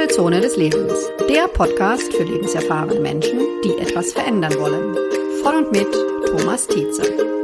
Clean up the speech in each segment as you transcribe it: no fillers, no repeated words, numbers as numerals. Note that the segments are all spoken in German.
Wechselzone des Lebens, der Podcast für lebenserfahrene Menschen, die etwas verändern wollen. Von und mit Thomas Tietze.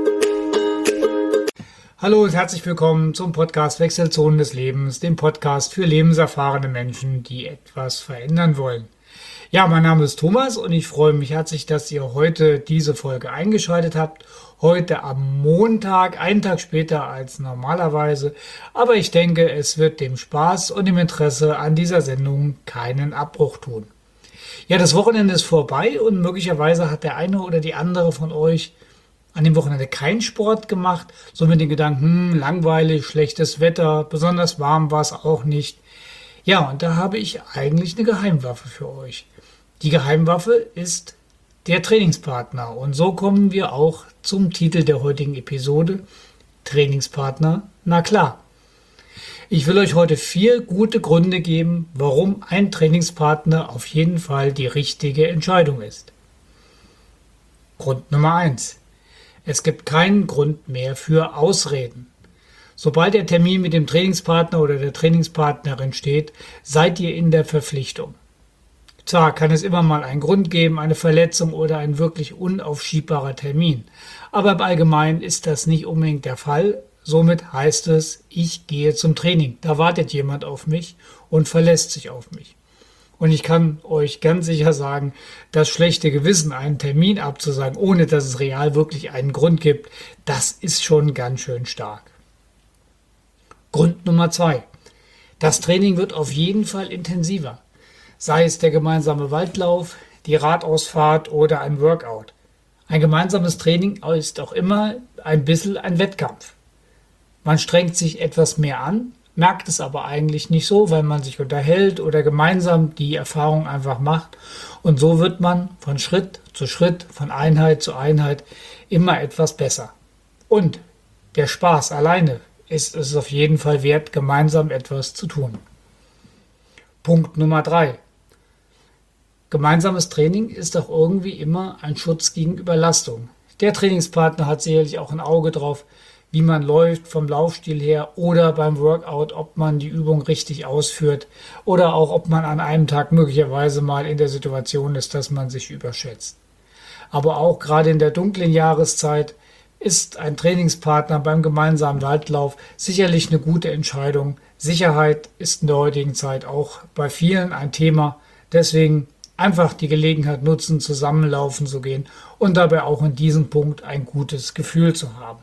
Hallo und herzlich willkommen zum Podcast Wechselzonen des Lebens, dem Podcast für lebenserfahrene Menschen, die etwas verändern wollen. Ja, mein Name ist Thomas und ich freue mich herzlich, dass ihr heute diese Folge eingeschaltet habt. Heute am Montag, einen Tag später als normalerweise. Aber ich denke, es wird dem Spaß und dem Interesse an dieser Sendung keinen Abbruch tun. Ja, das Wochenende ist vorbei und möglicherweise hat der eine oder die andere von euch an dem Wochenende keinen Sport gemacht. So mit den Gedanken, langweilig, schlechtes Wetter, besonders warm war es auch nicht. Ja, und da habe ich eigentlich eine Geheimwaffe für euch. Die Geheimwaffe ist der Trainingspartner. Und so kommen wir auch zum Titel der heutigen Episode. Trainingspartner, na klar. Ich will euch heute 4 gute Gründe geben, warum ein Trainingspartner auf jeden Fall die richtige Entscheidung ist. Grund Nummer 1. Es gibt keinen Grund mehr für Ausreden. Sobald der Termin mit dem Trainingspartner oder der Trainingspartnerin steht, seid ihr in der Verpflichtung. Zwar kann es immer mal einen Grund geben, eine Verletzung oder ein wirklich unaufschiebbarer Termin, aber im Allgemeinen ist das nicht unbedingt der Fall. Somit heißt es, ich gehe zum Training. Da wartet jemand auf mich und verlässt sich auf mich. Und ich kann euch ganz sicher sagen, das schlechte Gewissen, einen Termin abzusagen, ohne dass es real wirklich einen Grund gibt, das ist schon ganz schön stark. Grund Nummer 2. Das Training wird auf jeden Fall intensiver. Sei es der gemeinsame Waldlauf, die Radausfahrt oder ein Workout. Ein gemeinsames Training ist auch immer ein bisschen ein Wettkampf. Man strengt sich etwas mehr an, merkt es aber eigentlich nicht so, weil man sich unterhält oder gemeinsam die Erfahrung einfach macht. Und so wird man von Schritt zu Schritt, von Einheit zu Einheit immer etwas besser. Und der Spaß alleine ist es auf jeden Fall wert, gemeinsam etwas zu tun. Punkt Nummer 3. Gemeinsames Training ist auch irgendwie immer ein Schutz gegen Überlastung. Der Trainingspartner hat sicherlich auch ein Auge drauf, wie man läuft vom Laufstil her oder beim Workout, ob man die Übung richtig ausführt oder auch, ob man an einem Tag möglicherweise mal in der Situation ist, dass man sich überschätzt. Aber auch gerade in der dunklen Jahreszeit ist ein Trainingspartner beim gemeinsamen Waldlauf sicherlich eine gute Entscheidung. Sicherheit ist in der heutigen Zeit auch bei vielen ein Thema. Deswegen einfach die Gelegenheit nutzen, zusammenlaufen zu gehen und dabei auch in diesem Punkt ein gutes Gefühl zu haben.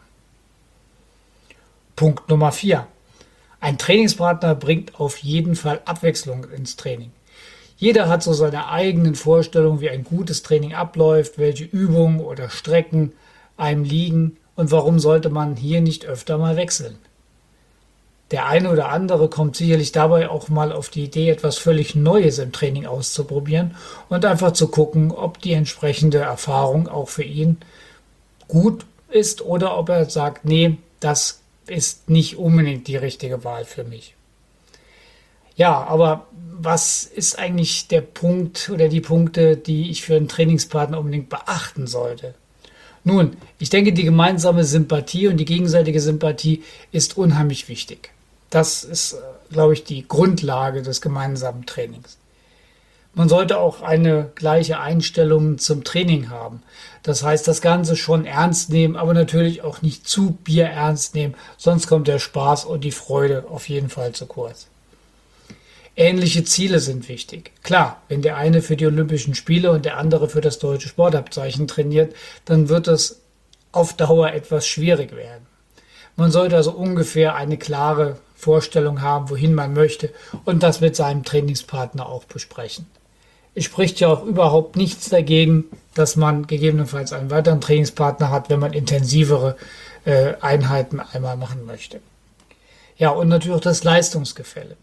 Punkt Nummer 4. Ein Trainingspartner bringt auf jeden Fall Abwechslung ins Training. Jeder hat so seine eigenen Vorstellungen, wie ein gutes Training abläuft, welche Übungen oder Strecken einem liegen und warum sollte man hier nicht öfter mal wechseln. Der eine oder andere kommt sicherlich dabei auch mal auf die Idee, etwas völlig Neues im Training auszuprobieren und einfach zu gucken, ob die entsprechende Erfahrung auch für ihn gut ist oder ob er sagt, nee, das ist nicht unbedingt die richtige Wahl für mich. Ja, aber was ist eigentlich der Punkt oder die Punkte, die ich für einen Trainingspartner unbedingt beachten sollte? Nun, ich denke, die gemeinsame Sympathie und die gegenseitige Sympathie ist unheimlich wichtig. Das ist, glaube ich, die Grundlage des gemeinsamen Trainings. Man sollte auch eine gleiche Einstellung zum Training haben. Das heißt, das Ganze schon ernst nehmen, aber natürlich auch nicht zu bierernst nehmen, sonst kommt der Spaß und die Freude auf jeden Fall zu kurz. Ähnliche Ziele sind wichtig. Klar, wenn der eine für die Olympischen Spiele und der andere für das deutsche Sportabzeichen trainiert, dann wird es auf Dauer etwas schwierig werden. Man sollte also ungefähr eine klare Vorstellung haben, wohin man möchte und das mit seinem Trainingspartner auch besprechen. Es spricht ja auch überhaupt nichts dagegen, dass man gegebenenfalls einen weiteren Trainingspartner hat, wenn man intensivere Einheiten einmal machen möchte. Ja, und natürlich auch das Leistungsgefälle.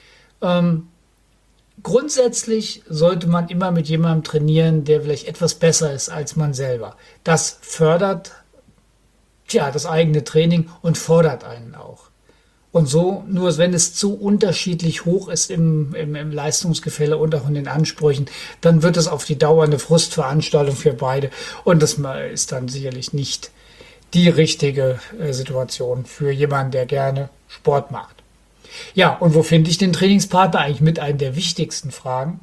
Grundsätzlich sollte man immer mit jemandem trainieren, der vielleicht etwas besser ist als man selber. Das fördert das eigene Training und fordert einen auch. Und so, nur wenn es zu unterschiedlich hoch ist im Leistungsgefälle und auch in den Ansprüchen, dann wird es auf die Dauer eine Frustveranstaltung für beide. Und das ist dann sicherlich nicht die richtige Situation für jemanden, der gerne Sport macht. Ja, und wo finde ich den Trainingspartner? Eigentlich mit einer der wichtigsten Fragen.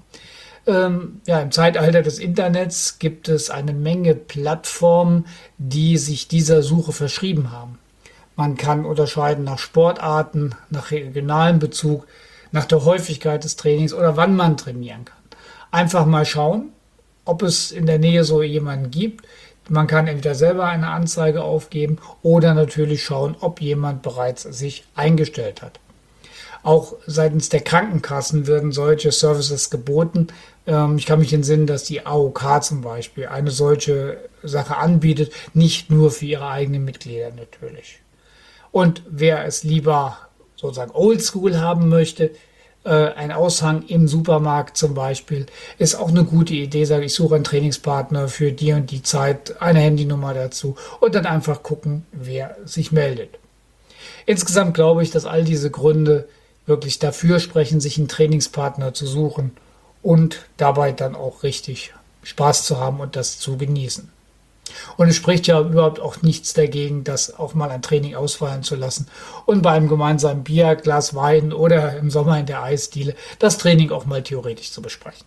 Im Zeitalter des Internets gibt es eine Menge Plattformen, die sich dieser Suche verschrieben haben. Man kann unterscheiden nach Sportarten, nach regionalem Bezug, nach der Häufigkeit des Trainings oder wann man trainieren kann. Einfach mal schauen, ob es in der Nähe so jemanden gibt. Man kann entweder selber eine Anzeige aufgeben oder natürlich schauen, ob jemand bereits sich eingestellt hat. Auch seitens der Krankenkassen werden solche Services geboten. Ich kann mich entsinnen, dass die AOK zum Beispiel eine solche Sache anbietet, nicht nur für ihre eigenen Mitglieder natürlich. Und wer es lieber sozusagen oldschool haben möchte, ein Aushang im Supermarkt zum Beispiel, ist auch eine gute Idee. Sage ich, suche einen Trainingspartner für die und die Zeit, eine Handynummer dazu und dann einfach gucken, wer sich meldet. Insgesamt glaube ich, dass all diese Gründe wirklich dafür sprechen, sich einen Trainingspartner zu suchen und dabei dann auch richtig Spaß zu haben und das zu genießen. Und es spricht ja überhaupt auch nichts dagegen, das auch mal ein Training ausfallen zu lassen und bei einem gemeinsamen Bier, Glas Wein oder im Sommer in der Eisdiele das Training auch mal theoretisch zu besprechen.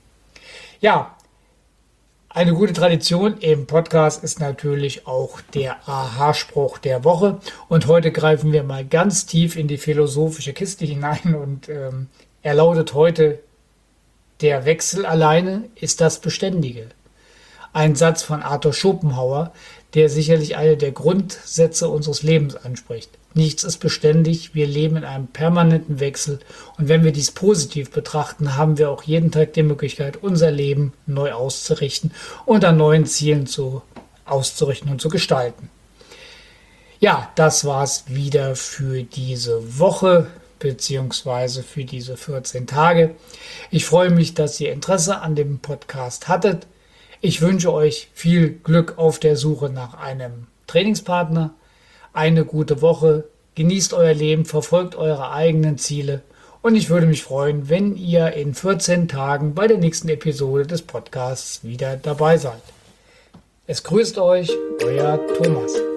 Ja, eine gute Tradition im Podcast ist natürlich auch der Aha-Spruch der Woche. Und heute greifen wir mal ganz tief in die philosophische Kiste hinein und er lautet heute: Der Wechsel alleine ist das Beständige. Ein Satz von Arthur Schopenhauer, der sicherlich eine der Grundsätze unseres Lebens anspricht. Nichts ist beständig, wir leben in einem permanenten Wechsel und wenn wir dies positiv betrachten, haben wir auch jeden Tag die Möglichkeit, unser Leben neu auszurichten und an neuen Zielen auszurichten und zu gestalten. Ja, das war's wieder für diese Woche beziehungsweise für diese 14 Tage. Ich freue mich, dass ihr Interesse an dem Podcast hattet. Ich wünsche euch viel Glück auf der Suche nach einem Trainingspartner, eine gute Woche, genießt euer Leben, verfolgt eure eigenen Ziele und ich würde mich freuen, wenn ihr in 14 Tagen bei der nächsten Episode des Podcasts wieder dabei seid. Es grüßt euch, euer Thomas.